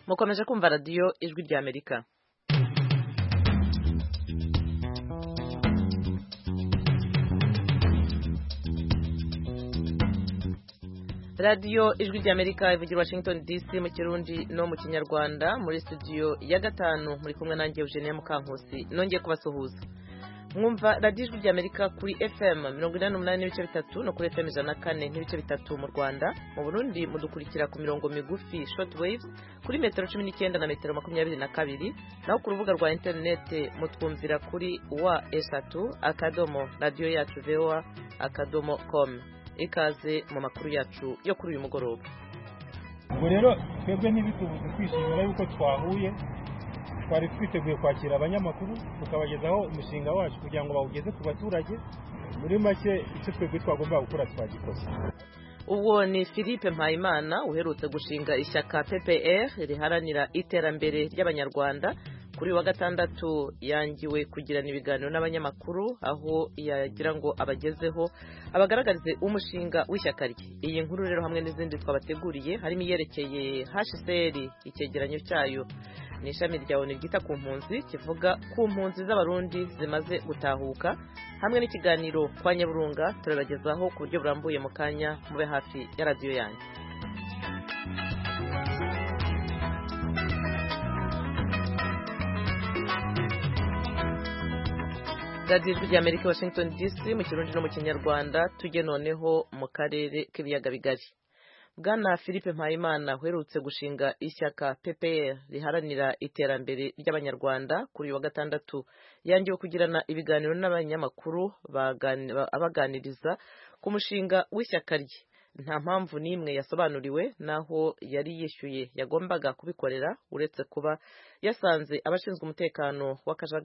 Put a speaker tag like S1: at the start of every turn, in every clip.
S1: mukomeje kumva radiyo ijwi rya Amerika. radiyo ijwi rya Amerika ivugira Washington DC mu Kirundi no mu Kinyarwanda, muri studio ya gatanu muri kumwe nanjye Eugenie Mukankusi nongeye kubasuhuza. Mwumva radiyo ijwi rya Amerika kuri FM 88.3 no kuri FM 104.3 mu Rwanda. Mu Burundi mudukurikira ku mirongo migufi short waves kuri metero 19 na metero 22, naho ku rubuga rwa internet mutwumvira kuri wa@radio-yacu.voa.com. Ikaze mu makuru yacu yo kuri uyu mugoroba.
S2: Ubwo rero twebwe ntibitubuze kwishimira yuko twahuye, twari twiteguye kwakira abanyamakuru tukabagezaho umushinga wacu kugira ngo bawugeze ku baturage. Muri make icyo twebwe twagomba gukora twagikoze.
S1: Ubwo ni Philippe Mpayimana uherutse gushinga ishyaka PPR riharanira iterambere ry'abanyarwanda. Kuri wa gatandatu yangiwe kugirana ibiganiro n'abanyamakuru aho yagira ngo abagezeho abagaragarize umushinga w'ishyaka rye. Iyi nkuru rero hamwe n'izindi twabateguriye harimo iyerekeye HCR, icyegeranyo cyayo ni ishami rya ONU ryita ku mpunzi kivuga ku mpunzi z'abarundi zimaze gutahuka, hamwe n'ikiganiro kwa Nyaburunga turabagezaho ku buryo burambuye mu kanya, mube hafi ya radiyo yanyu. radiyo ijwi rya Amerika Washington DC mu Kirundi no mu Kinyarwanda. Tujye noneho mu karere k'ibiyaga bigari. Bwana Philippe Mpayimana uherutse gushinga ishyaka PPR riharanira iterambere ry'abanyarwanda kuri wa gatandatu yangiwe kugirana ibiganiro n'abanyamakuru abaganiriza ku mushinga w'ishyaka rye. Nta mpamvu n'imwe yasobanuriwe naho yari yishyuye yagombaga kubikorera, uretse kuba yasanze abashinzwe umutekano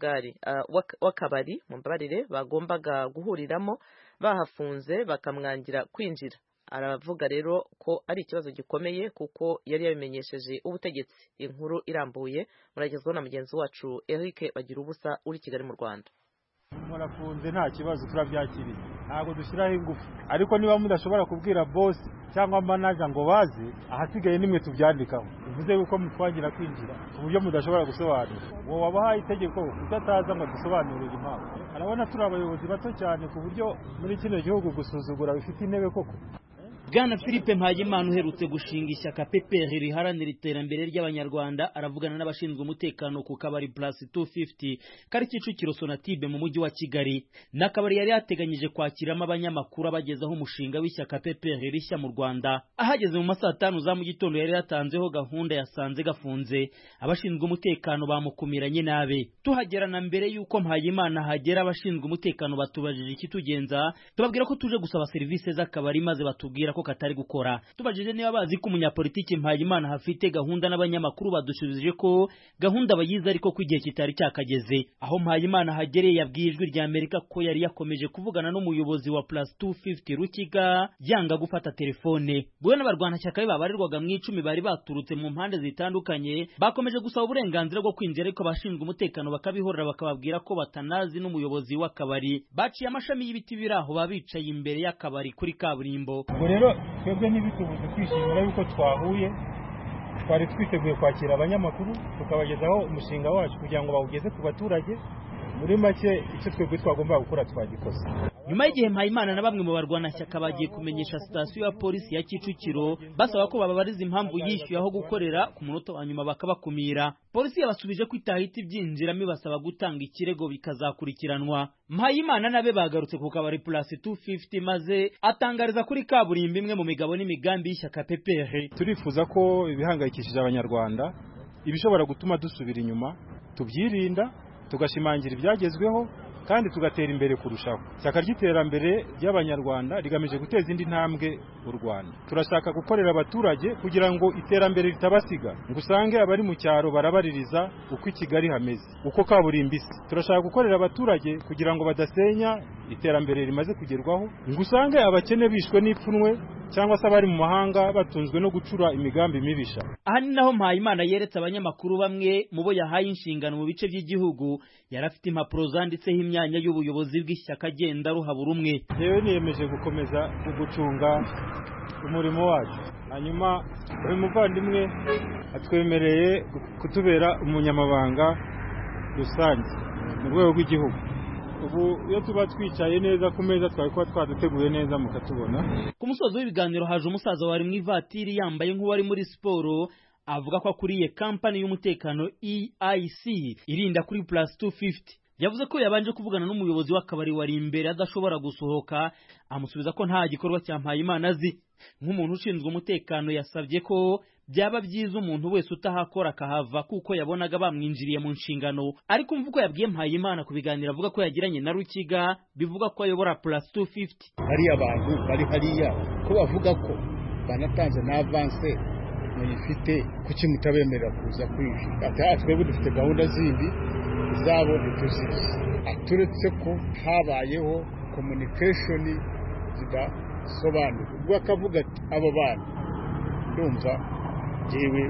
S1: w'akabari mu mbabarire bagombaga guhuriramo bahafunze bakamwangira kwinjira. Aravuga rero ko ari ikibazo gikomeye kuko yari yabimenyesheje ubutegetsi. Inkuru irambuye muragezwaho na mugenzi wacu Eric Bagirubusa uri Kigali mu Rwanda.
S2: Murafunze nta kibazo, turabyakiriye, ntabwo dushyiraho ingufu, ariko niba mudashobora kubwira boss cyangwa manager ngo baze, ahasigaye nimwe tubyandikaho bivuze yuko mutwangira kwinjira ku buryo mudashobora gusobanura. Wowe wabahaye itegeko utataza ngo dusobanurire impamvu. Arabona turi abayobozi bato cyane ku buryo muri kino gihugu gusuzugura bifite intebe koko.
S3: Bwana Philippe Mpayimana uherutse gushinga ishyaka PPR riharanira iterambere ry'abanyarwanda aravugana n'abashinzwe umutekano ku kabari Plus 250 kari Kicukiro Sonatube mu mujyi wa Kigali. N'akabari yari yateganyije kwakiramo abanyamakuru abagezaho umushinga w'ishyaka PPR rishya mu Rwanda. Ahageze mu masaa 5 za mu gitondo yari yatanzeho gahunda yasanze gafunze. Abashinzwe umutekano bamukumiranye nabe. Tuhagerana mbere yuko Mpayimana hagera, abashinzwe umutekano batubajije iki tugenza, tubabwira ko tuje gusaba serivisi z'akabari maze batubwira ko katari gukora. Tubajije niba bazi ko umunyapolitiki Mpayimana hafite gahunda n'abanyamakuru, badushubije ko gahunda bayize ariko ko igihe kitari cyakageze. Aho Mpayimana hagereye yabwiye ijwi rya Amerika ko yari yakomeje kuvugana n'umuyobozi wa Plus 250 Rukiga yanga gufata telefone. Bwe n'abarwanashyaka be babarirwaga mu 10 bari baturutse mu mpande zitandukanye bakomeje gusaba uburenganzira bwo kwinjira, ariko abashinzwe umutekano bakabihorera bakababwira ko batanazi n'umuyobozi w'akabari. Baciye amashami y'ibiti biraho babicaye imbere y'akabari kuri kaburimbo.
S2: Rero twebwe ntibitubuze kwishimira yuko twahuye, twari twiteguye kwakira abanyamakuru tukabagezaho umushinga wacu kugira ngo bawugeze ku baturage. Muri make icyo twebwe twagomba gukora twagikoze.
S3: Nyuma y'igihe Mpayimana na bamwe mu barwanashyaka bagiye kumenyesha sitasiyo ya polisi ya Kicukiro basaba ko bababariza impamvu yishyuye aho gukorera, ku munota wa nyuma bakabakumira. Polisi yabasubije ko itahita ibyinjiramo ibasaba gutanga ikirego bikazakurikiranwa. Mpayimana nabe bagarutse ku kabari Plus 250 maze atangariza kuri kaburimbo imwe mu migabo n'imigambi y'ishyaka PPR.
S2: Turifuza ko ibihangayikishije abanyarwanda, ibishobora gutuma dusubira inyuma, tubyirinda, tugashimangira ibyagezweho kandi tugatera imbere kurushaho. Ishyaka ry'iterambere ry'abanyarwanda rigamije guteza indi ntambwe u Rwanda. Turashaka gukorera abaturage kugira ngo iterambere ritabasiga, ngo usange abari mu cyaro barabaririza uko i Kigali hameze, uko kaburimbo isi. Turashaka gukorera abaturage kugira ngo badasenya iterambere rimaze kugerwaho, ngo usange abakene bishwe n'ipfunwe cyangwa se abari mu mahanga batunzwe no gucura imigambi mibisha.
S3: Aha ni naho Mpayimana yeretse abanyamakuru bamwe mu bo yahaye inshingano mu bice by'igihugu yarafite impapuro zanditseho imyanya y'ubuyobozi bw'ishyaka agenda ruhabura umwe.
S2: Yewe niyemeje gukomeza gucunga umurimo wacu. hanyuma uyu muvandimwe atwemereye kutubera umunyamabanga rusange mu rwego rw'igihugu. Ubu iyo tuba twicaye neza ku meza twari kuba twaduteguye neza mukatubona.
S3: Ku musozo w'ibiganiro haje umusaza wari mu ivatiri yambaye nk'uwari muri siporo, avuga ko akuriye kampani y'umutekano EIC irinda kuri Plus 250. Yavuze ko yabanje kuvugana n'umuyobozi w'akabari wari imbere adashobora gusohoka, amusubiza ko nta gikorwa cya Mpayimana azi. Nk'umuntu ushinzwe umutekano yasabye ko byaba byiza umuntu wese utahakora akahava kuko yabonaga bamwinjiriye mu nshingano. Ariko mvuko yabwiye Mpayimana ku biganiro avuga ko yagiranye na Rukiga bivuga ko ayobora Plus 250.
S4: Hari abantu bari hariya ko bavuga ko banatanze na avance muyifite kuki mutabemerera kuza kwinjira. Ati twebwe dufite gahunda zindi zabo ntituzizi. Aturetse ko habayeho communication zidasobanura. Ubwo akavuga ati abo bantu ndumva jewe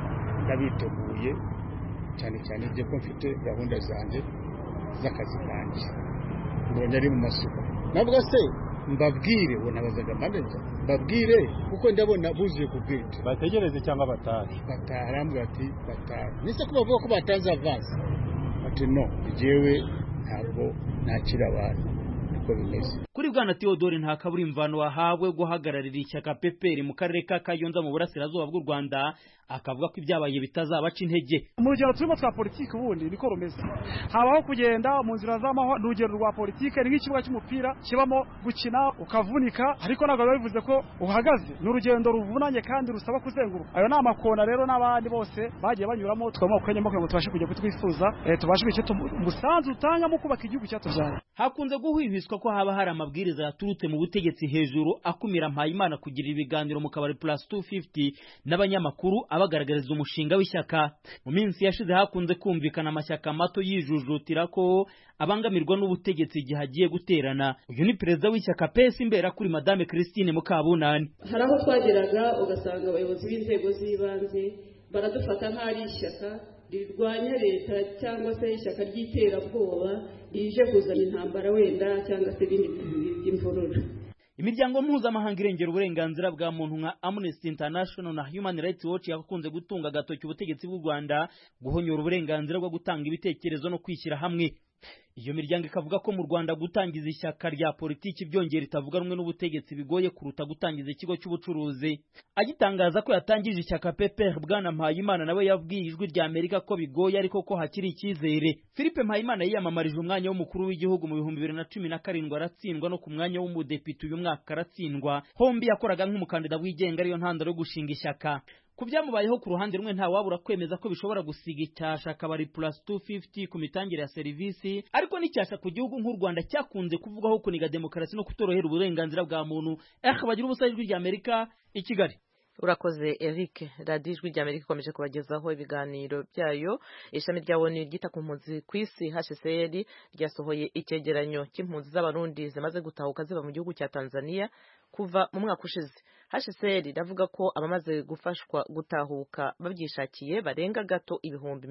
S4: ndabiteguye cyane cyane ibyo ko mfite gahunda zanjye z'akazi kanjye. Mbonye ari mu masuka. Nabwo se mbabwire we nabazaga manager mbabwire kuko ndabona buzuye ku gate.
S2: Bategereze cyangwa batahe.
S4: Arambwira ati batahe. Nise ko bavuga ko batanze avance. Ati no, jewe ntabwo nakira abantu uko bimeze.
S3: Kuri Bwana Theodore nta kaburi imvano wahawe guhagararira ishyaka PPR mu karere ka Kayonza mu burasirazuba bw'u Rwanda, akavuga ko ibyabaye bitazabaca intege.
S5: Mu rugero turimo twa politiki ubundi niko rumeze. Habaho kugenda mu nzira z'amahoro. Urugero rwa politiki ni nk'ikibuga cy'umupira kibamo gukina ukavunika, ariko ntabwo bivuze ko uhagaze. Ni urugendo ruvunanye kandi rusaba kuzenguruka. Ayo ni amakona rero n'abandi bose bagiye banyuramo twamo kwenyemo ngo tubashe kujya kutwifuza, tubashe icyo umusanzu utanga mu kubaka igihugu cyatujyana.
S3: Hakunze guhwihwiswa ko haba hari amabwiriza yaturutse mu butegetsi hejuru akumira Mpayimana kugira ibiganiro mu kabari Plus 250 n'abanyamakuru abagaragariza umushinga w'ishyaka. Mu minsi yashize hakunze kumvikana amashyaka mato yijujutira ko abangamirwa n'ubutegetsi igihe agiye guterana. Uyu ni perezida w'ishyaka PS imbera kuri Madame Christine Mukabunani.
S6: Hari aho twageraga ugasanga abayobozi b'inzego z'ibanze baradufata nk'ari ishyaka rirwanya leta cyangwa se ishyaka ry'iterabwoba rije kuzana intambara wenda cyangwa se ibindi by'imvururu.
S3: Imiryango mpuzamahanga irengera uburenganzira bwa muntu nka Amnesty International na Human Rights Watch yakunze gutunga agatoki ubutegetsi bw'u Rwanda guhonyora uburenganzira bwo gutanga ibitekerezo no kwishyira hamwe. Iyo miryango ikavuga ko mu Rwanda gutangiza ishyaka rya politiki byongera itavuga rumwe n'ubutegetsi bigoye kuruta gutangiza ikigo cy'ubucuruzi. Agitangaza ko yatangije ishyaka PPR, Bwana Mpayimana nawe yabwiye Ijwi rya Amerika ko bigoye ariko ko hakiri icyizere. Philippe Mpayimana yiyamamarije umwanya w'umukuru w'igihugu mu 2017 aratsindwa, no ku mwanya w'umudepite uyu mwaka aratsindwa. Hombi yakoraga nk'umukandida wigenga ariyo ntandaro yo gushinga ishyaka. Ku byamubayeho ku ruhande rumwe nta wabura kwemeza ko bishobora gusiga icyasha akabari Plus 250 ku mitangire ya serivisi, ariko n'icyasha ku gihugu nk'u Rwanda cyakunze kuvugwaho kuniga demokarasi no kutorohera uburenganzira bwa muntu. Bagira ubusa Ijwi rya Amerika i Kigali.
S1: Urakoze Eric. Radio Ijwi rya Amerika ikomeje kubagezaho ibiganiro byayo. Ishami rya ONU ryita ku mpunzi ku isi HCR ryasohoye icyegeranyo cy'impunzi z'abarundi zimaze gutahuka ziba mu gihugu cya Tanzania kuva mu mwaka ushize. HCR iravuga ko abamaze gufashwa gutahuka babyishakiye barenga gato ibihumbi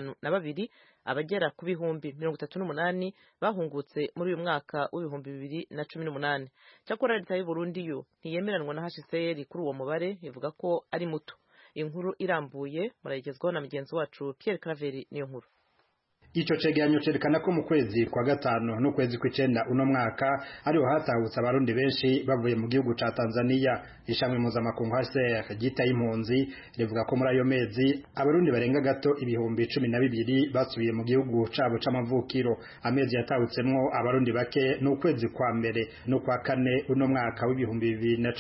S1: 52, abagera ku bihumbi 38 bahungutse muri uyu mwaka w'ibihumbi 2018. Cyakora leta y'u Burundi yo ntiyemeranwa na HCR kuri uwo mubare, ivuga ko ari muto. Inkuru irambuye murayigezwaho na mugenzi wacu Pierre Claver niyo nkuru.
S7: Ico cegeranyo cerekana ko mu kwezi kwa gatanu no kwezi kw'icenda uno mwaka ariho hatahutse abarundi benshi bavuye mu gihugu ca Tanzania. Ishamwe mpuzamakungu HCR ryitaye impunzi rivuga ko muri ayo mezi abarundi barenga gato ibihumbi 12 basubiye mu gihugu cabo c'amavukiro. Amezi yatahutsemwo abarundi bake n'ukwezi kwa mbere no kwa kane uno mwaka w'ibihumbi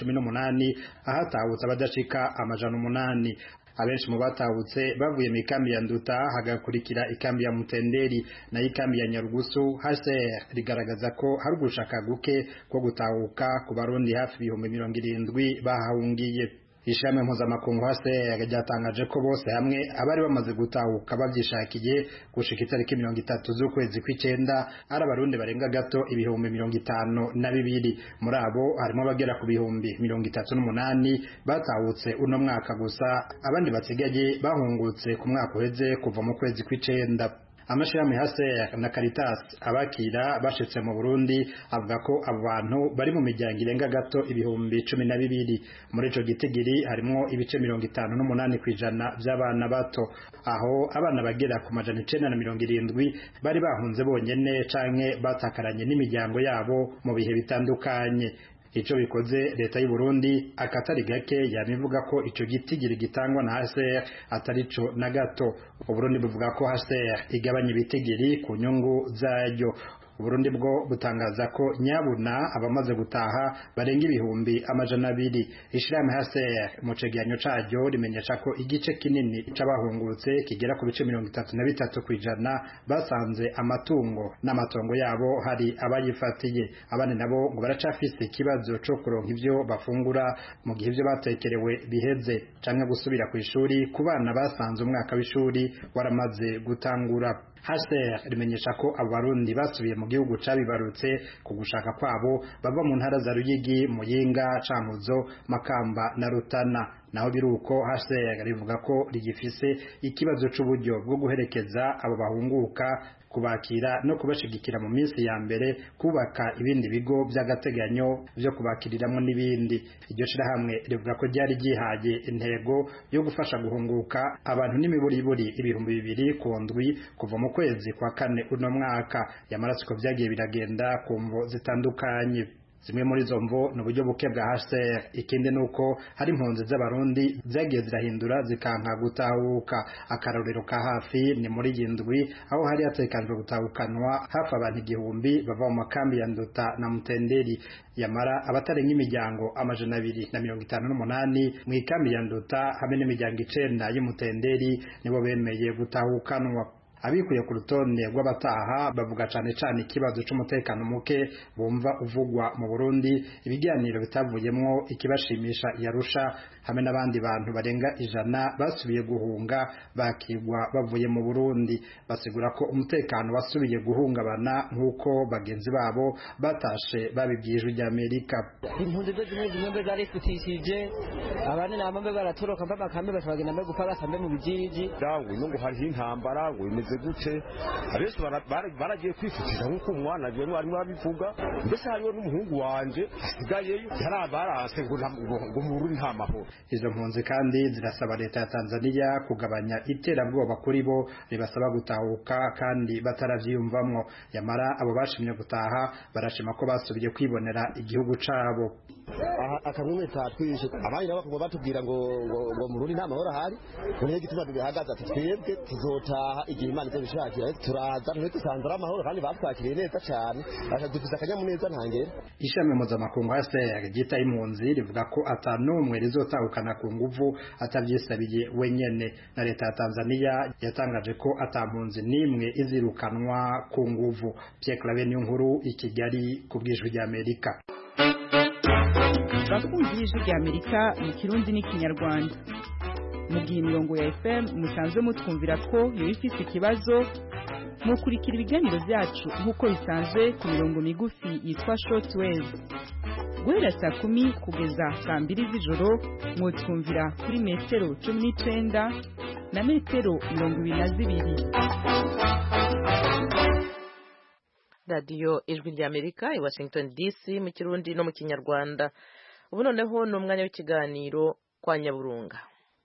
S7: 2018 ahatahutse abadashika 800. Abenshi mu batahutse bavuye mu ikambi ya Nduta hagakurikira ikambi ya Mutenderi na ikambi ya Nyarugusu. HCR rigaragaza ko hari ugushaka guke ko gutahuka ku barundi hafi ibihumbi 70 bahahungiye. Ishami mpuzamakungu HCR ryatangaje ko bose hamwe abari bamaze gutahuka babyishakiye gushika itariki 30 z'ukwezi kw'icenda ari abarundi barenga gato ibihumbi 52. Muri abo harimo abagera ku bihumbi 38 batahutse uno mwaka gusa, abandi basigaye bahungutse ku mwaka uheze kuva mu kwezi kw'icenda. amashirahamwe HCR na Caritas abakira bashitse mu Burundi avuga ko abo bantu bari mu miryango irenga gato ibihumbi 12 muri ico gitigiri harimo ibice 58% by'abana bato aho abana bagera ku majana 970 bari bahunze bonyene canke batakaranye n'imiryango yabo mu bihe bitandukanye. Ico bikoze leta y'u Burundi akatari gake yamivuga ko ico gitigiri gitangwa na HCR atarico na gato. U Burundi buvuga ko HCR igabanya ibitigiri ku nyungu zaryo. Burundi bwo butangaza ko nyabuna abamaze gutaha barenga ibihumbi amajana 2. Ishirahamwe HCR mu cegeranyo caryo rimenyesha ko igice kinini c'abahungutse kigera ku bice 33% basanze amatungo n'amatongo yabo hari abayifatiye. Abandi nabo ngo baracafise ikibazo co kuronka ivyo bafungura mu gihe ivyo batekerewe biheze canke gusubira ku ishuri ku bana basanze umwaka w'ishuri waramaze gutangura. HCR rimenyesha ko abarundi basubiye mu gihugu cabibarutse ku gushaka kwabo bava mu ntara za Ruyigi, Muyinga, Cankuzo, Makamba na Rutana. Naho biruko HCR rivuga ko rigifise ikibazo c'uburyo bwo guherekeza abo bahunguka, kubakira no kubashigikira mu minsi ya mbere, kubaka ibindi bigo by'agateganyo byo kubakiriramwo n'ibindi. Iryo shirahamwe rivuga ko ryari gihaye intego yo gufasha guhunguka abantu n'imiburiburi ibihumbi 2 ku ndwi kuva mu kwezi kwa 4 uno mwaka. Yamaratsiko vyagiye biragenda ku mvo zitandukanye. Zimwe muri zo mvo n'uburyo buke bwa HCR. Ikindi nuko hari impunzi z'abarundi zagiye zirahindura zikanka gutahuka. Akarorero ka hafi ni muri Yindwi aho hari hatekanijwe gutahukanwa hafi abantu 1000 bava mu makambi ya Nduta na Mutenderi. Yamara abatarenga imiryango amajana 258 mu ikambi ya Nduta hamwe n'imiryango 9 y'Umutenderi nibo bemeye gutahukanwa. Abikuye ku rutonde rw'abataha bavuga cane ikibazo c'umutekano muke bumva uvugwa mu Burundi, ibiganiro bitavuyemwo ikibashimisha yarusha hamwe n'abandi bantu barenga 100 basubiye guhunga bakigwa bavuye mu Burundi. Basigura ko umutekano wasubiye guhungabana nk'uko bagenzi babo batashe babibwije ry'Amerika.
S8: Impunzi zimwe zarifutishije abandi namwe baratoroka b'amakambi bashobagenda mu gupagasa mbe mu bijiji
S9: dawe nungu hari intambara ngo imeze gute abenshi baragiye kwifutira nk'uko umwana agiye mwari babivuga. Mbese hariho n'umuhungu wanje asigayeyo yarabarase ngo mu Burundi nta mahoro.
S7: Izo mpunzi kandi zirasaba leta ya Tanzania kugabanya iterabwoba kuri bo ribasaba gutahuka kandi bataravyiyumvamwo. Yamara abo bashimye gutaha barashima ko basubiye kwibonera igihugu cabo.
S10: Akamwe tatwishe abandi nabo ngo batubwira ngo mu Burundi nta mahoro hari, niyo gituma bihagaza ati twebwe tuzotaha igihe Imana izobishakira. Turaza ntitusanzara amahoro kandi batwakiriye neza cyane, dufite akanyamuneza ntangere.
S7: Ishami mpuzamakungu HCR ryita impunzi rivuga ko atanumwe rizotahukana ku nguvu atavyisabiye wenyene, na leta ya Tanzania yatangaje ko atampunzi nimwe izirukanwa ku nguvu. Pierre Claver Niyonkuru i Kigali ku bw'Ijwi ry'Amerika.
S11: Bakunzi b'Ijwi ry'Amerika mu Kirundi n'Ikinyarwanda, mu gihe imirongo ya FM musanzwe mutwumvira ko yo ifite ikibazo, mukurikira ibiganiro byacu nk'uko bisanzwe ku mirongo migufi yitwa shortwave. Guhera saa 10 kugeza saa 2 z'ijoro mwutwumvira kuri metero 19 na metero 22.
S1: Radio Ijwi ry'Amerika i Washington DC mu Kirundi no mu Kinyarwanda. Ubu noneho ni umwanya w'ikiganiro kwa Nyaburunga.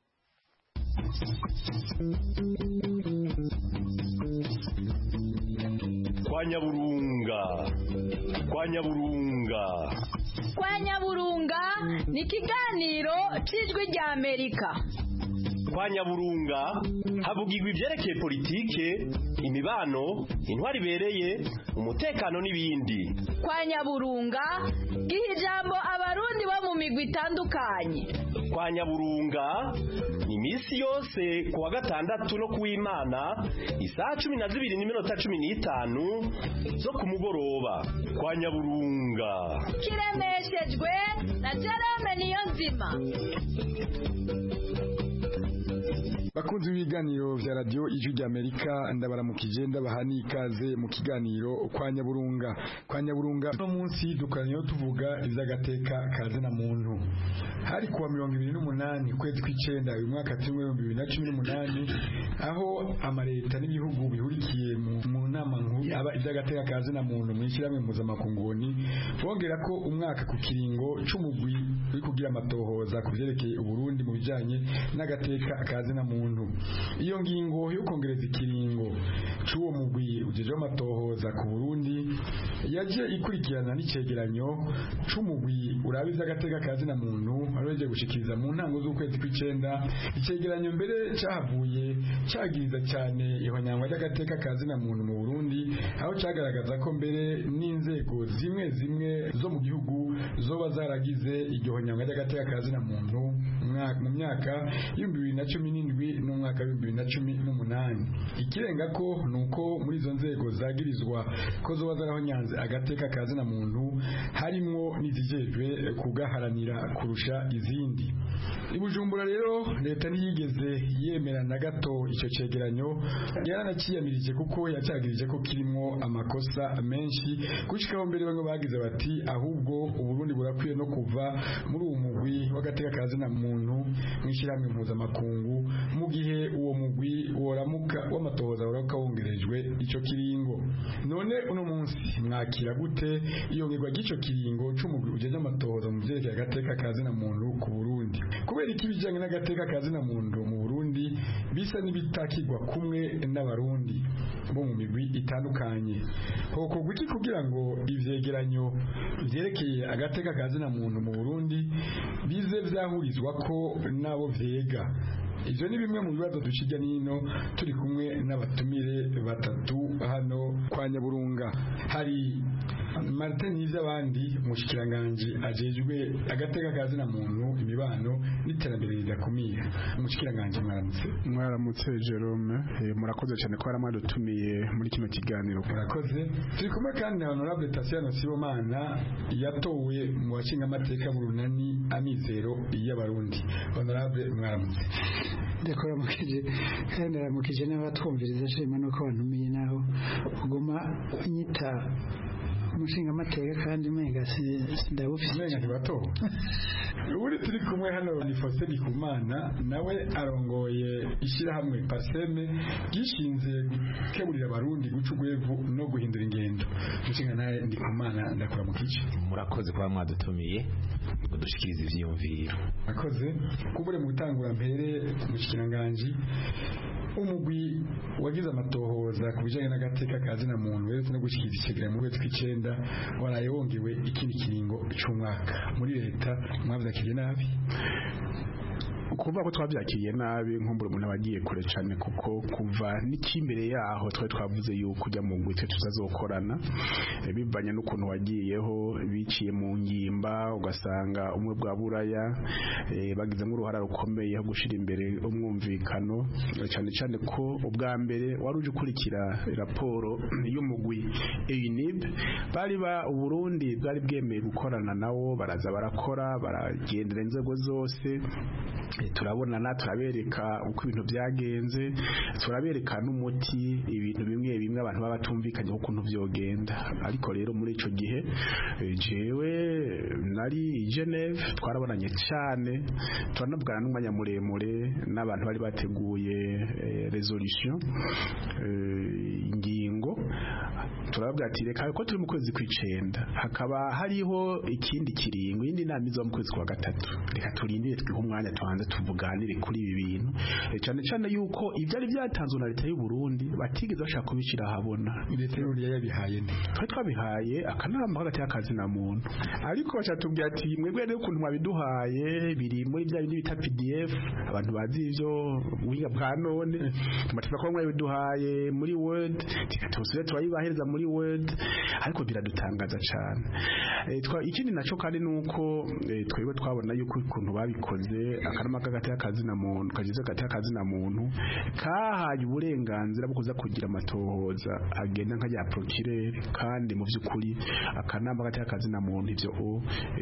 S12: Kwa Nyaburunga. Kwa Nyaburunga.
S13: Kwa Nyaburunga ni ikiganiro cy'Ijwi ry'Amerika.
S12: Kwa Nyaburunga havugirwa ivyerekeye politike, imibano, intwari bereye, umutekano n'ibindi.
S13: Kwa Nyaburunga giha ijambo abarundi bo mu migwi itandukanye.
S12: Kwa Nyaburunga ni misi yose kuwa gatandatu no kuw'Imana isaha 12:15 zo ku mugoroba. Kwa Nyaburunga
S13: kiremeshejwe na Jerome Niyonzima.
S14: bakunze ibiganiro vya radio Ijwi ry'Amerika ndabaramukije ndabaha n'ikaze mu kiganiro kwa Nyaburunga no munsi dukanyo tuvuga ivy'agateka kaze na muntu hari kuwa 28 kwezi kw'icenda uyu mwaka 2018 aho amareta n'ibihugu bihurikiye mu nama nkuru aba ivy'agateka kaze na muntu mu ishyirahamwe mpuzamakungu bongera ko umwaka ku kiringo c'umugwi uri kugira amatohoza kuvyerekeye Uburundi mu bijanye n'agateka kaze na muntu. Iyo ngingo yo kongereza ikiringo c'uwo mugwi ujeje amatohoza ku Burundi yaje ikurikirana n'icegeranyo c'umugwi urabiza agateka kaze na muntu aroje gushikiriza mu ntango z'ukwezi kw'icenda. Icegeranyo mbere cahavuye cagiriza cyane ihonyangwa ry'agateka kaze na muntu mu Burundi, aho cagaragaza ko mbere n'inzego zimwe zo mu gihugu zoba zaragize iryo honyangwa ry'agateka kaze na muntu mu myaka 2017 n'umwaka 2018. Ikirenga ko nuko muri izo nzego zagirizwa ko zoba zarahonyanze agateka kaze na muntu harimwo n'izijejwe kugaharanira kurusha izindi. Ibujumbura rero leta ntiyigeze yemera na gato ico cegeranyo, yaranaciyamirije kuko yacagirije ko kirimo amakosa menshi gushikaho mbere bamwe bagize bati ahubwo Uburundi burakwiye no kuva muri uwo mugwi w'agateka kaze na muntu mw'ishyirahamwe mpuzamakungu mu gihe uwo mugwi woramuka w'amatohoza woramuka wongerejwe ico kiringo. None uno munsi mwakira gute iyo ngirwa ry'ico kiringo c'umugwi ujeje amatohoza mu vyerekeye agateka kaze na muntu ku Burundi? Kubera iki bijanye n'agateka kaze na muntu mu Burundi bisa n'ibitakirwa kumwe n'abarundi bo mu migwi itandukanye? Hoko gwiki kugira ngo ivyegeranyo vyerekeye agateka kaze na muntu mu Burundi bize vyahurizwa ko nabo vyega? Ivyo ni bimwe mu bibazo dushijya nino turi kumwe n'abatumire batatu hano kwa Nyaburunga. Hari Martin Nizabandi mushikiranganje ajejwe agateka kaze na muntu imibano n'iterambere ridakumira. Mushikiranganje
S15: mwaramutse Jerome, murakoze cyane ko aramadutumiye muri kino kiganiro.
S14: Murakoze. Turi kumwe kandi na Honorable Tasiano Sibomana yatowe mu bashinga amateka mu runani Amizero y'Abarundi. Honorable mwaramutse.
S16: Ndakora mukije kandi aramukije n'abatwumviriza shema no ko bantumiye naho ugoma nyita umushinga amateka kandi menga sindabufise
S14: bato. Uri turi kumwe hano ni Faustin Ndikumana, nawe arongoye ishyirahamwe Paseme gishinze gukeburira abarundi guca ugwevu no guhindura ingendo. Mushinga naye Ndikumana ndakora mukije.
S17: Murakoze kwa mwadutumiye dushikiriza ivyiyumviro.
S14: Murakoze kubure mu gutangura mbere mushikiranganje umugwi wagize amatohoza ku bijanye n'agateka kaze na muntu wese no gushikiriza icegeranyo mu kwezi kw'icenda waraye wongewe ikindi kiringo c'umwaka. Muri leta mwavyakiriye nabi?
S15: Kuva ko twavyakiriye nabi nkumbura umuntu abagiye kure cyane, kuko kuva n'ikimbere yaho twavuze yuko ujya mu ngwite tuzazokorana bivanye n'ukuntu wagiyeho biciye mu ngimba ugasanga umwe bwa buraya bagizemo uruhara rukomeye ho gushira imbere umwumvikano, cyane cyane ko ubwa mbere wari uje ukurikira raporo y'umugwi EUNIB bari Uburundi bwari bwemeye gukorana nawo, baraza barakora baragendera inzego zose, turabonana turabereka uko ibintu byagenze, turabereka n'umuti ibintu bimwe abantu baba batumvikanye ukuntu byogenda. Ariko rero muri ico gihe jewe nari Geneve, twarabonanye cyane turanavugana n'umwanya muremure n'abantu bari bateguye resolution ingingo, turababwira ati reka ko turi mu kwezi kw'icenda hakaba hariho ikindi kiringo, indi nama izo mu kwezi kwa gatatu, reka turindire twihe umwanya tubanze tuvuganire kuri ibi bintu, cyane cyane yuko ibyari byatanzwe na leta y'u Burundi batigeze bashaka kubishira habona.
S14: Leta y'u Burundi yabihaye nde?
S15: Twabihaye akanama hagati y'akazi na muntu, ariko bacatubwira ati mwebwe rero ukuntu mwabiduhaye biri muri bya bindi bita PDF, abantu bazi ivyo ubuhinga bwa none, tumatira ko mwabiduhaye muri Word, tikatosire twayibahereza muri Word, ariko biradutangaza cyane. Ikindi naco kandi nuko twebwe twabona yuko ukuntu babikoze akanama hagati y'akazi na muntu kagize hagati y'akazi na muntu kahaye uburenganzira bwo kuza kugira amatohoza agenda nk'aya procureur, kandi mu by'ukuri akanama hagati y'akazi na muntu ivyo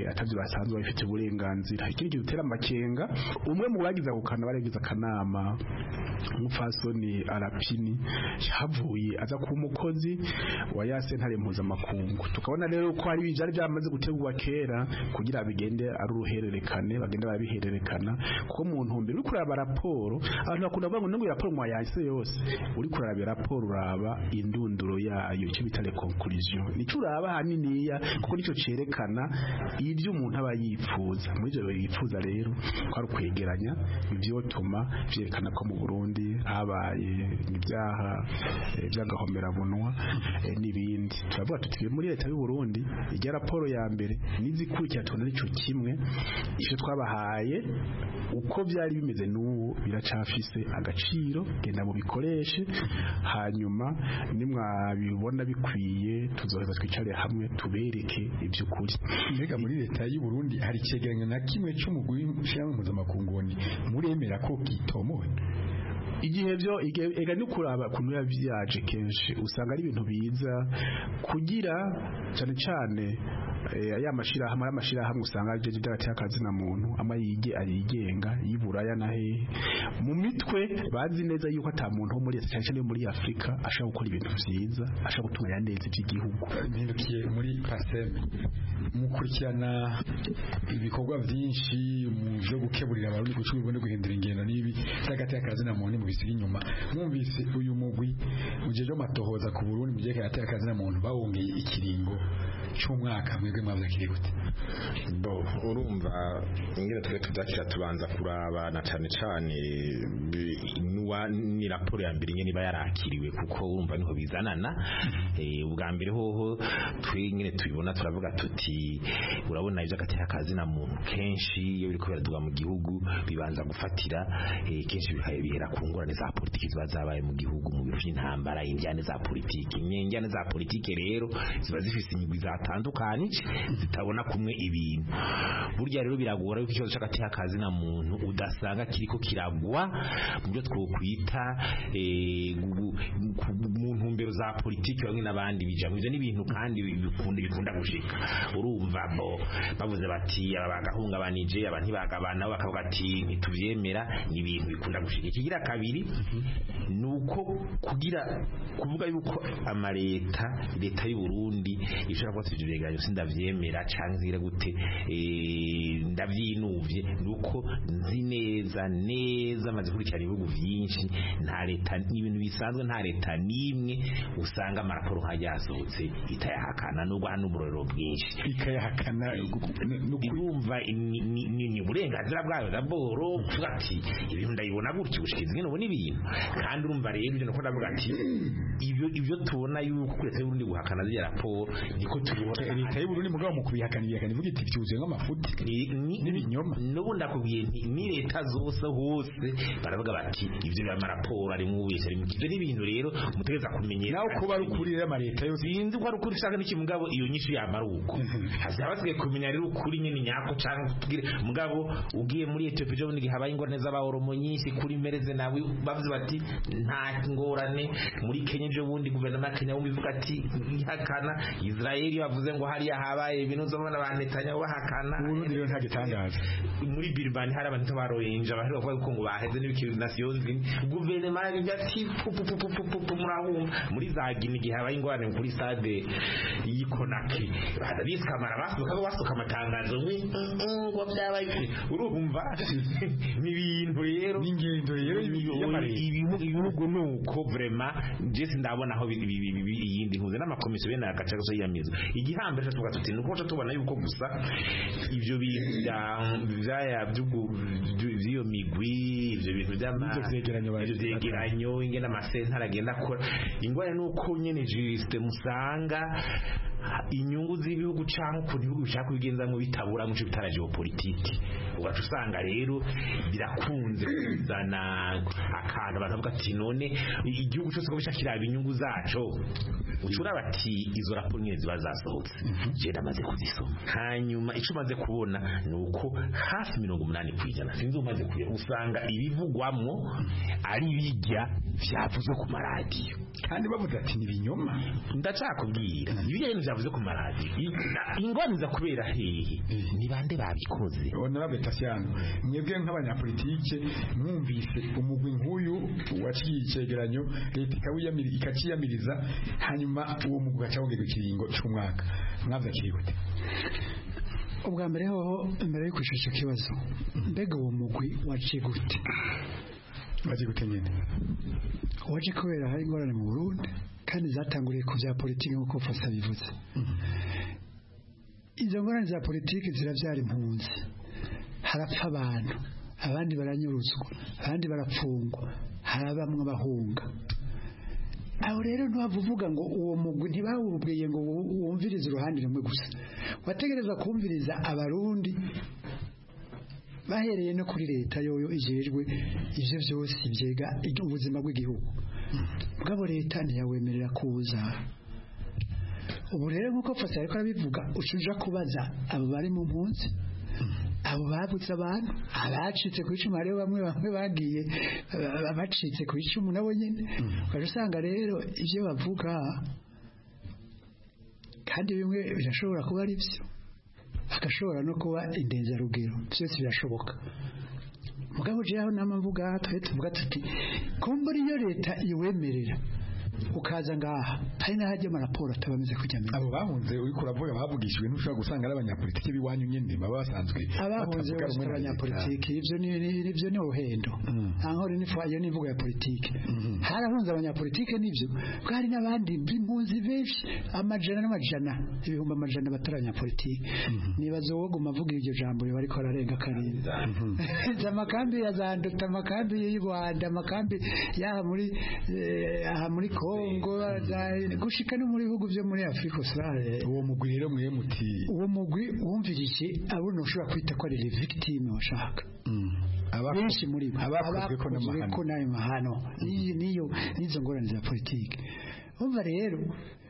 S15: atavyo basanzwe bafite uburenganzira. Ikindi gitera amakenga, umwe mu bagize gukana baregiza kanama umupfasoni Arapini havuye aza ku mukozi wa yasentare mpuzamakungu. Tukabona rero ko hari bijari byamaze gutegurwa kera kugira bigende ari uruhererekane, bagenda barabihererekana kuko mu ntumbero uri kuraba raporo abantu bakunda kuvuga ngo raporo mwa yase yose uri kuraba raporo uraba indunduro yayo icyo bita conclusion nico uraba haniniya kuko nico cerekana ibyo umuntu aba yipfuza. Muri byo yipfuza rero ko ari kwegeranya ibyo tuma byerekana ko mu Burundi habaye ibyaha by'agahomera bunwa n'ibindi. Turavuga tuti muri leta y'u Burundi ijya raporo ya mbere nizikurikira tubona nico kimwe icyo twabahaye uko byari bimeze n'ubu biracafise agaciro, genda mu bikoreshe hanyuma nimwabibona bikwiye tuzoheza twicare hamwe tubereke iby'ukuri.
S14: Mbega muri leta y'u Burundi hari cegeranyo na kimwe cy'umugwi w'ishyirahamwe mpuzamakungu muremera ko gitomowe?
S15: Igihe byo ega ni kuraba kuntu yavyaje kenshi usanga ari ibintu biza kugira cyane cyane ya mashirahamwe usanga ajeje by'agati akazi na muntu amayige arigenga yiburaya nahe mu mitwe bazi neza yuko ata muntu wo muri cyane cyane muri Afrika ashaka gukora ibintu vyiza ashaka gutuma yaneze by'igihugu.
S14: Ntindukiye muri PASEM mukurikirana ibikorwa byinshi mu byo gukeburira abarundi gucuma ibone guhindura ingendo n'ibi by'agati akazi na muntu bisiga inyuma. Mwumvise uyu mugwi ujeje matohoza ku Burundi mu gihe cy'agati akazi na muntu bawongeye ikiringo cy'umwaka mwebwe mwavyakiri gute?
S17: Bo urumva ingene twe tudakira tubanza kuraba na cyane cyane ni raporo ya mbere nyene bayarakiriwe kuko urumva niho bizanana ubwa mbere hoho twingene tubibona turavuga tuti urabona ivyo gateka kazi na muntu kenshi iyo biriko biraduga mu gihugu bibanza gufatira kenshi bihera ku ngorane za politiki ziba zabaye mu gihugu mu biru by'intambara injyane za politiki. Injyane za politiki rero ziba zifise imigwi zatandukanye zitabona kumwe ibintu. Burya rero biragora yuko ikibazo cy'agateka kazi na muntu udasanga kiriko kiragwa mu byo twokwita mu ntumbero za politiki bamwe n'abandi bijamwe. Ivyo n'ibintu kandi bikunda gushika. Urumva bo bavuze bati aba bagahungabanije abantu bagabana bakavuga ati ntituvyemera, ni ibintu bikunda gushika. Ikigira kabiri nuko kuvuga yuko leta y'u Burundi ishaka ko tujyegeranyo sindavyemera canzira gute ndavyinuvye nuko nzi neza maze kurikira ibihugu vyinshi nta leta n'ibintu bisanzwe nta leta nimwe usanga amaraporo nk'ayasohotse itayahakana nubwo hano uburorero bwinshi
S14: ikayahakana
S17: urumva ni uburenganzira bwayo daboro kuvuga ati ibintu ndabibona gutyo gushikiza ngene ubona ibintu kandi urumva rero ibyo nako ndavuga ati ibyo tubona yuko leta y'u Burundi guhakana zya raporo niko tubona
S14: leta y'u Burundi mugabo mu kubihakanira kandi ivuga iti byuzuye nk'amafuti n'ibinyoma
S17: n'ubu ndakubwiye ni leta zose hose baravuga bati ibyo by'amaraporo ari mu wese ari mu kivyo n'ibintu rero umutegeza kumenyera
S14: naho kuba ari ukuri rero amaleta yose
S17: sinzi ko ari ukuri shaka n'ikimugabo iyo nyinshi yamara uko hazabasigaye kumenya rero ukuri nyene nyako canke tugire mugabo ugiye muri Ethiopia byo nigi habaye ingorane z'abahoromo nyinshi kuri mereze nawe bavuze bati nta ngorane. Muri Kenya byo bundi guverinoma ya Kenya bivuga ati ihakana. Israel bavuze ngo hariya habaye ibintu z'abana ba Netanyahu bahakana.
S14: Burundi rero nta gitangaza.
S17: Muri Birman hari abantu baroyenja bahera bavuga ko ngo baheze n'ibikiri nations guverinoma y'ati murahum muri zagini gihe habaye ingorane kuri stade yikonake badabikamara basuka amatangazo ngo byabaye urumva n'ibintu rero
S14: n'ingendo rero
S17: ibihugu nuko vraiment Jesse ndabona aho iyindi nkuze n'amakomisiyo bene agace gaso yamizo igihambere cyo tuvuga tuti nuko tubona yuko gusa ivyo byaya by'iyo migwi ivyo bintu by'amavyegeranyo ingena amasentara agenda akora ingwane nuko nyene juriste musanga inyungu z'ibihugu canke ukuntu ibihugu bishaka kubigenza mu bitabura mu bitara geopolitike ugaca usanga rero birakunze kuzana akantu bakavuga ati none igihugu cyose ko bishakira inyungu zaco ucura bati izo raporo nyene ziba zasohotse je ndamaze kuzisoma hanyuma ico maze kubona nuko hafi 80% sinzi umaze kuya usanga ibivugwamwo ari bijya vyavuzwe ku maradiyo
S14: kandi bavuga ati ni binyoma
S17: ndacakubwira ibijyanye bavuze ku maradiyo ingwaniza kubera hehe ni bande babikoze
S14: honorable Tasiano mwebwe nk'abanyapolitike mwumvise umugwi nk'uyu waciye icegeranyo leta ikaciyamiriza hanyuma uwo mugwi gacawongera ikiringo cy'umwaka mwavyakiriye gute
S16: ubwa mbere ho mbere yo kwishisha kibazo mbega uwo mugwi waciye gute
S14: nyine
S16: waje kubera hari ingorane mu Burundi kandi zatanguriye ku bya politiki nk'uko Fasa bivuze izo ngorane za politiki zirabyara impunzi harapfa abantu abandi baranyuruzwa abandi barapfungwa harabamwe bahunga aho rero ntiwavuga ngo uwo mugwi ntibawubwiye ngo wumvirize uruhande rumwe gusa wategereza kumviriza abarundi bahereye no kuri leta yoyo ijejwe ivyo byose byega ubuzima bw'igihugu bwabo leta ntiyawemerera kuza ubu rero nkuko Fasa ariko arabivuga ucuja kubaza abo bari mu mpunzi abo babutse abantu abacitse ku icumu hariho bamwe bagiye abacitse ku icumu nabo nyine ukaje usanga rero ivyo bavuga kandi bimwe birashobora kuba ari byo agashobora no kuba indenzarugero byose birashoboka mugabo je aho namvuga twe tuvuga tuti kumbura iyo leta iwemerera ukaza ngaha hari n'ahajya amaraporo atabameze kujya mbere
S14: abo bahunze uriko uravuga bavugishijwe n'ushobora gusanga ari abanyapolitiki biwanyu nyine baba basanzwe
S16: abahunze abanyapolitiki ivyo ni uhendo ankore nifaye nivuga ya politiki harahunze abanyapolitiki nivyo bwari n'abandi b'impunzi benshi amajana n'amajana ibihumbi amajana bataranyapolitiki nibazo wo gumavuga iryo jambo bariko ararenga karinda zamakambi yazanduta amakambi y'u Rwanda amakambi yaha muri Kongo gushika no muri bihugu byo muri Afrika Australia
S14: uwo mugwi rero mwe muti
S16: uwo mugwi wumvirije abo noshobora kwita ko ari les victimes bashaka benshi muri abakozwe ko nayo mahano nizo ngorane za politiki umva rero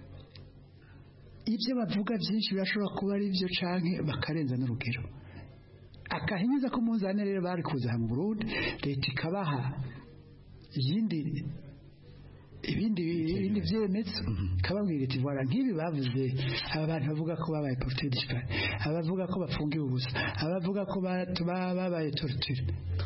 S16: ibyo bavuga byinshi birashobora kuba ari byo canke bakarenza n'urugero akahinyuza ko muzane rero bari kuza mu Burundi leta ikabaha ibindi vyemezo kababwira iti voilà nkibi bavuze aba bantu bavuga ko babaye porté disparu abavuga ko bafungiwe ubusa abavuga ko babaye torture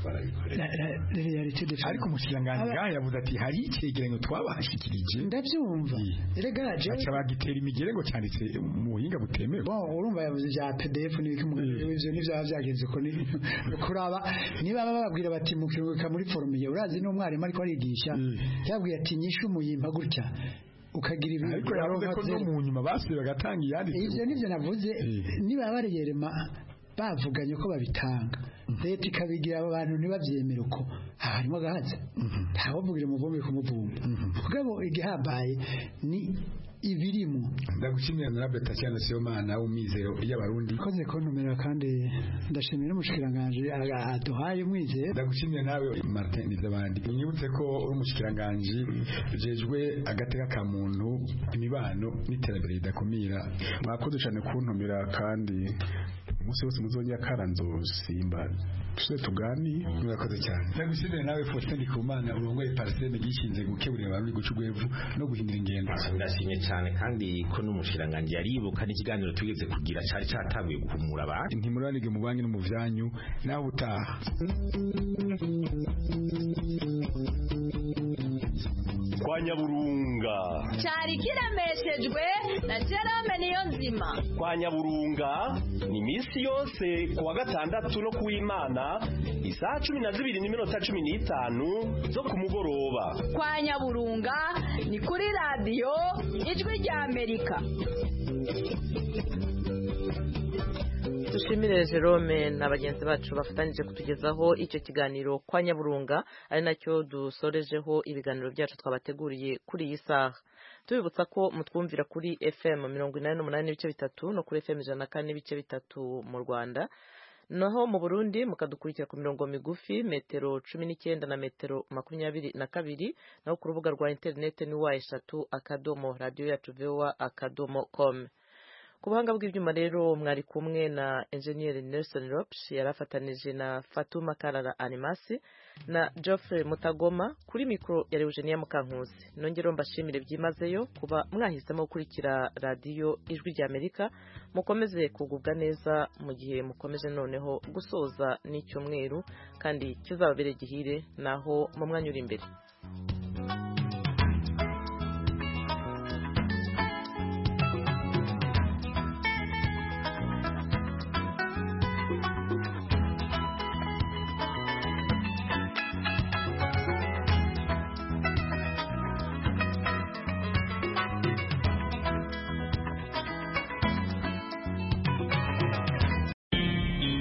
S14: ariko umushikiranganji yavuze ati hari icegeranyo twabashikirije
S16: ndavyumva erega je
S14: aca bagitera imigere ngo cyanditse mu buhinga butemewe
S16: bon urumva yavuze ja PDF n'ibiki ivyo nivyo byagenze ko ni kuraba niba bababwira bati mukiruka muri forumiye urazi n'umwarimu ariko arigisha yabwiye ati nyishu muyimpa gutya ukagira ibintu
S14: ariko yavuze ko no mu nyuma basuye bagatanga iyanditse
S16: ivyo nivyo navuze niba bariyerema bavuganye ko babitanga leta ikabigira abo bantu ntibabyemere uko harimo gahaze ntawuvugire umuvumbi kumuvumba mugabo igihambaye ni ibirimo
S14: ndagushimira na Tasiano Sibomana umwizero y'abarundi
S16: koze kontumira kandi ndashimira umushikiranganje aduhaye umwizero
S14: ndagushimira nawe Martin n'abandi nyibutse ko uri umushikiranganje jejwe agateka ka muntu imibano n'iterambere ridakumira mwakoze cyane kuntumira kandi umunsi wose muzongera karanzo simba tuse tugani murakoze cyane ndagushimira nawe Faustin Ndikumana urongoye Parseme gishinze gukeburira abantu gucugwevu no guhindura ingendo
S17: ndashimye cyane kandi ko n'umushiranganje yaribuka n'ikiganiro tugeze kugira cyari cyatabuye guhumura abantu
S14: ntimuranige mu banki no mu vyanyu naho utaha
S12: kwa Nyaburunga
S13: cyari kiremeshejwe na Jerome Niyonzima
S12: kwa Nyaburunga ni misi yose kuwa gatandatu no kuw'Imana isaha 12:15 zo ku mugoroba
S13: kwa Nyaburunga ni kuri radio Ijwi rya Amerika.
S1: dushimire Jerome na bagenzi bacu bafatanyije kutugezaho icyo kiganiro kwa Nyaburunga ari nacyo dusorejeho ibiganiro byacu twabateguriye kuri iyi saha tubibutsa ko mutwumvira kuri FM 88.3 no kuri FM 104.3 mu Rwanda naho mu Burundi mukadukurikira ku mirongo migufi metero 19 na metero 22 naho ku rubuga rwa internet ni wa3 akadomo radio yacu voa akadomo com ku buhanga bw'ibyuma rero mwari kumwe na engineer Nelson Ropes yarafatanije na Fatuma Karara Animasi na Geoffrey Mutagoma kuri mikro ya Eugenia Mukankusi. Nongero mbashimire byimazeyo kuba mwahisemo gukurikira radio Ijwi rya Amerika. Mukomeze kugubwa neza mu gihe mukomeje noneho gusoza n'icyumweru kandi kizababere gihire naho mu mwanya uri imbere.